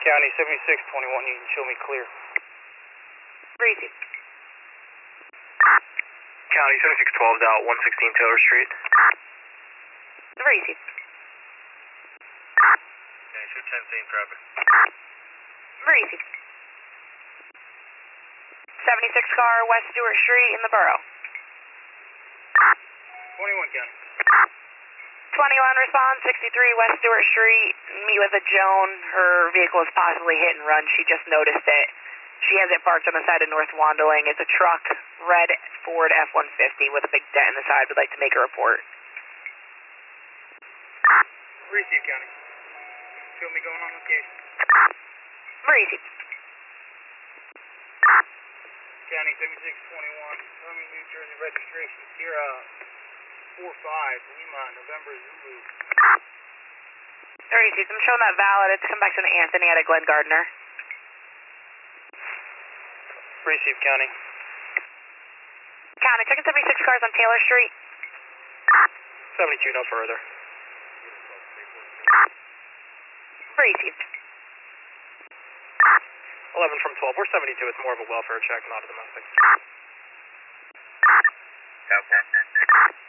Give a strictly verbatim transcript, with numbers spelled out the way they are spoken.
County seventy-six twenty-one, you can show me clear. Received. County seventy-six twelve, dial one sixteen Taylor Street. Received. County two ten, same traffic. Received. seventy-six car, West Stewart Street in the borough. twenty-one, County. twenty-one response, sixty-three West Stewart Street. Meet with a Joan. Her vehicle is possibly hit and run. She just noticed it. She has it parked on the side of North Wandling. It's a truck, red Ford F one fifty with a big dent in the side. Would like to make a report. Receive, County. Show me going on location. Received. County seventy-six twenty-one, Birmingham, New Jersey registration, Sierra four five, Lima, November Zulu. Received. I'm showing that valid. It's come back to an Anthony out of Glen Gardner. Receive, County. County, checking seventy-six cars on Taylor Street. seventy-two, no further. Received. eleven from twelve, we're seventy-two, it's more of a welfare check, not a domestic. Okay.